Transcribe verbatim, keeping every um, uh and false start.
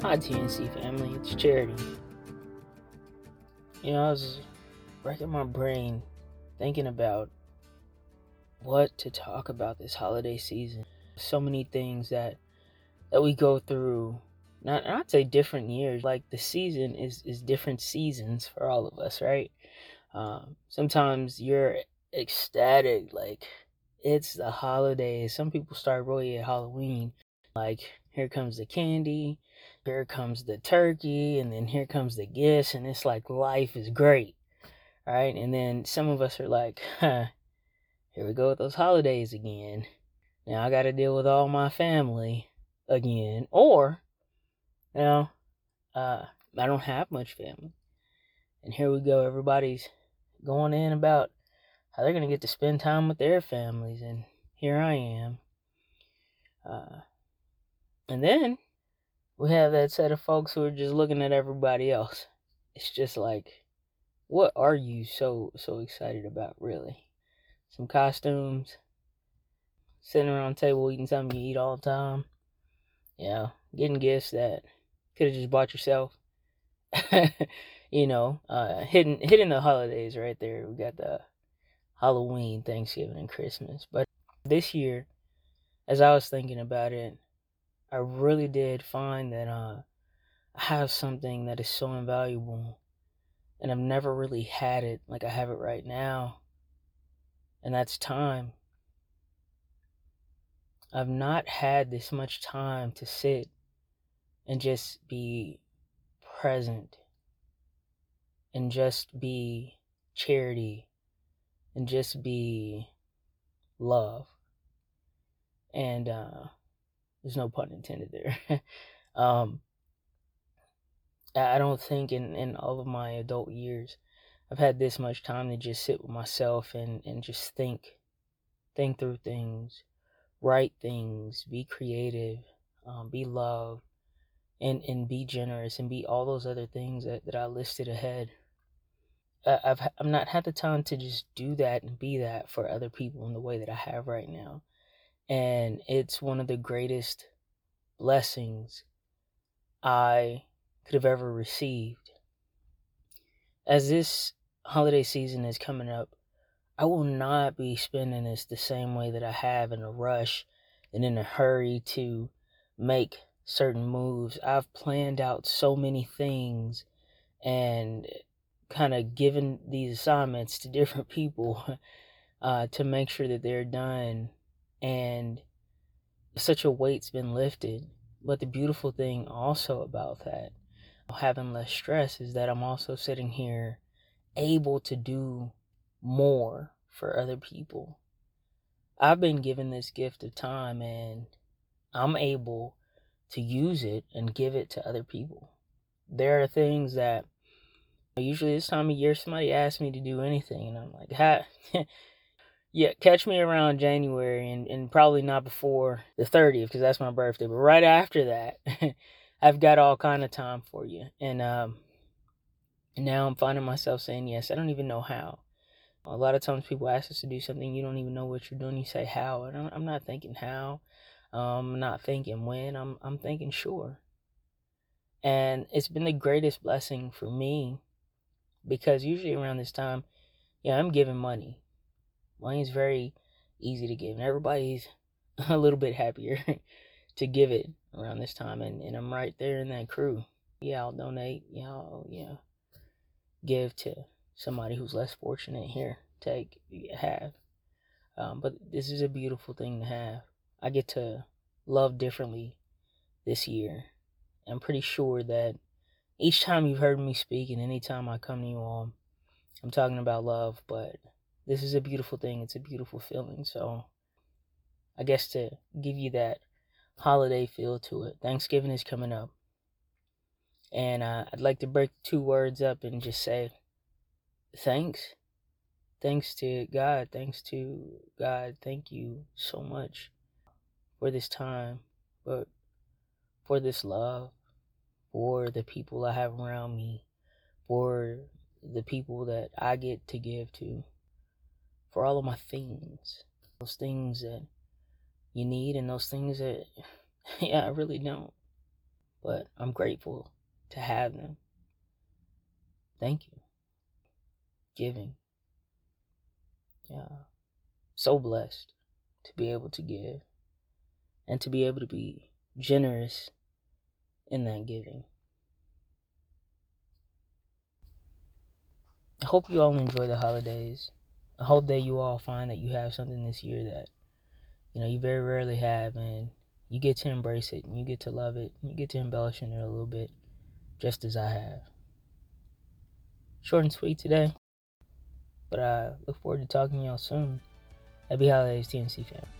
Hi, T N C family. It's Charity. You know, I was racking my brain thinking about what to talk about this holiday season. So many things that that we go through. Not not say different years. Like the season is is different seasons for all of us, right? Um, sometimes you're ecstatic, like it's the holidays. Some people start really at Halloween. Like, here comes the candy, here comes the turkey, and then here comes the gifts, and it's like life is great, right? And then some of us are like, huh, here we go with those holidays again. Now I gotta deal with all my family again. Or, you know, uh, I don't have much family. And here we go, everybody's going in about how they're gonna get to spend time with their families, and here I am. Uh, and then we have that set of folks who are just looking at everybody else. It's just like, what are you so so excited about, really? Some costumes, sitting around the table eating something you eat all the time. Yeah, getting gifts that could have just bought yourself. you know, uh, hitting hitting the holidays right there. We got the Halloween, Thanksgiving, and Christmas. But this year, as I was thinking about it, I really did find that uh, I have something that is so invaluable, and I've never really had it like I have it right now, and that's time. I've not had this much time to sit and just be present and just be charity and just be love. And uh, there's no pun intended there. um, I don't think in, in all of my adult years I've had this much time to just sit with myself and, and just think, think through things, write things, be creative, um, be loved, and, and be generous, and be all those other things that, that I listed ahead. I, I've I've not had the time to just do that and be that for other people in the way that I have right now, and it's one of the greatest blessings I could have ever received. As this holiday season is coming up, I will not be spending this the same way that I have, in a rush and in a hurry to make certain moves. I've planned out so many things and kind of given these assignments to different people uh, to make sure that they're done. And such a weight's been lifted. But the beautiful thing also about that, having less stress, is that I'm also sitting here able to do more for other people. I've been given this gift of time, and I'm able to use it and give it to other people. There are things that usually this time of year somebody asks me to do anything, and I'm like, ha. Yeah, catch me around January, and, and probably not before the thirtieth, because that's my birthday. But right after that, I've got all kind of time for you. And um, now I'm finding myself saying yes. I don't even know how. A lot of times people ask us to do something, you don't even know what you're doing. You say how, and I'm, I'm not thinking how. Um, I'm not thinking when. I'm I'm thinking sure. And it's been the greatest blessing for me, because usually around this time, yeah, I'm giving money. Money's very easy to give, and everybody's a little bit happier to give it around this time, and, and I'm right there in that crew. Yeah, I'll donate. Yeah, I'll yeah give to somebody who's less fortunate. Here, take, have. Um, but this is a beautiful thing to have. I get to love differently this year. I'm pretty sure that each time you've heard me speak, and anytime I come to you all, I'm talking about love, but this is a beautiful thing. It's a beautiful feeling. So I guess to give you that holiday feel to it, Thanksgiving is coming up. And uh, I'd like to break two words up and just say thanks. Thanks to God. Thanks to God. Thank you so much for this time, but for this love, for the people I have around me, for the people that I get to give to, for all of my things. Those things that you need, and those things that, yeah, I really don't. but I'm grateful to have them. Thank you. Giving. Yeah. So blessed to be able to give and to be able to be generous in that giving. I hope you all enjoy the holidays. I hope that you all find that you have something this year that, you know, you very rarely have, and you get to embrace it, and you get to love it, and you get to embellish in it a little bit, just as I have. Short and sweet today, but I look forward to talking to y'all soon. Happy holidays, T N C fam.